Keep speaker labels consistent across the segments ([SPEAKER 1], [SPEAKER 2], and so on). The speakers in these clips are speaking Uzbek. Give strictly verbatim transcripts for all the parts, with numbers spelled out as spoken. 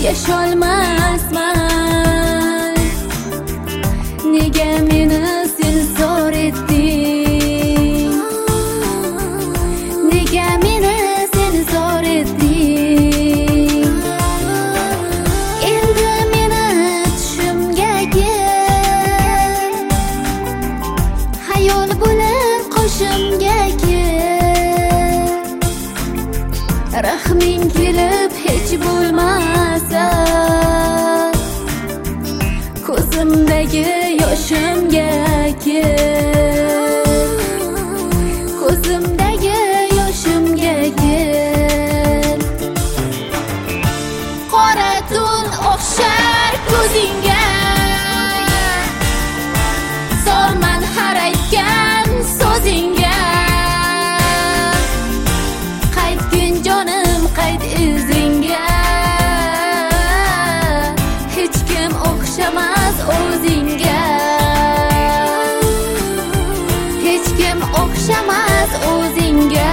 [SPEAKER 1] yasholmasman. Nega meni sen zor etding? Nega meni sen zor etding? Endi meni tushimga kel, hayol bo'lib qoshimga kel. Rahming kelib hech bo'lmasa, ko'zimdagi yoshimga kel, ko'zimdagi yoshimga kel. Qora tun o'xshar ko'zingga, zorman har aytgan so'zingga. Qaytgin jonim, qayt izingga, hech kim o'xshamas o'zingga, hech kim o'xshamas o'zingga.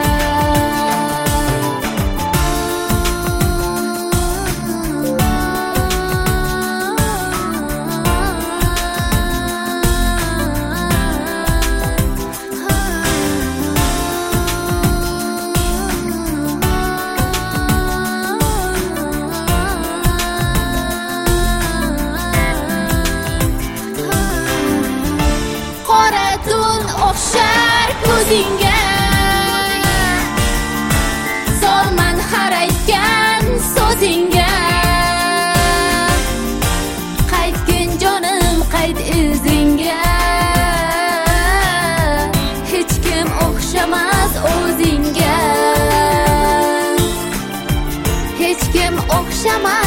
[SPEAKER 1] Qora tun o'xshar ko'zingga, zorman har aytgan so'zingga. Qaytgin jonim, qayt izingga, hech kim o'xshamas o'zingga, hech kim o'xshamas